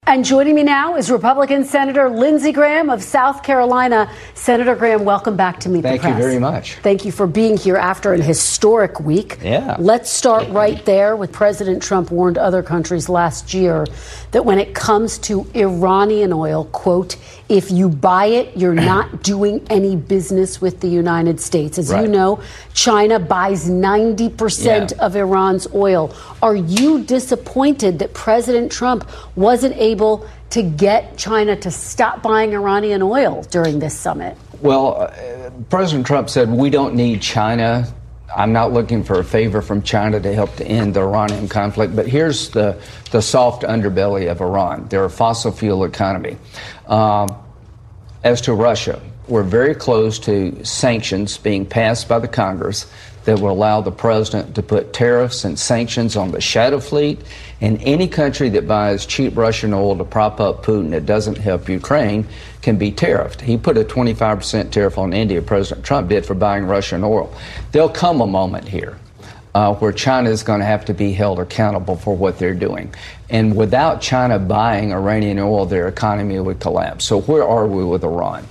And joining me now is Republican Senator Lindsey Graham of South Carolina. Senator Graham, welcome back to Meet the Press. Thank you very much. Thank you for being here after an historic week. Yeah. Let's start right there with President Trump warned other countries last year that when it comes to Iranian oil, quote, if you buy it, you're not doing any business with the United States. As you know, China buys 90% of Iran's oil. Are you disappointed that President Trump wasn't able to get China to stop buying Iranian oil during this summit? Well, President Trump said we don't need China. I'm not looking for a favor from China to help to end the Iranian conflict. But here's the soft underbelly of Iran. They're a fossil fuel economy. As to Russia, we're very close to sanctions being passed by the Congress that will allow the president to put tariffs and sanctions on the shadow fleet, and any country that buys cheap Russian oil to prop up Putin that doesn't help Ukraine can be tariffed. He put a 25% tariff on India, President Trump did, for buying Russian oil. There'll come a moment here where China is going to have to be held accountable for what they're doing. And without China buying Iranian oil, their economy would collapse. So where are we with Iran?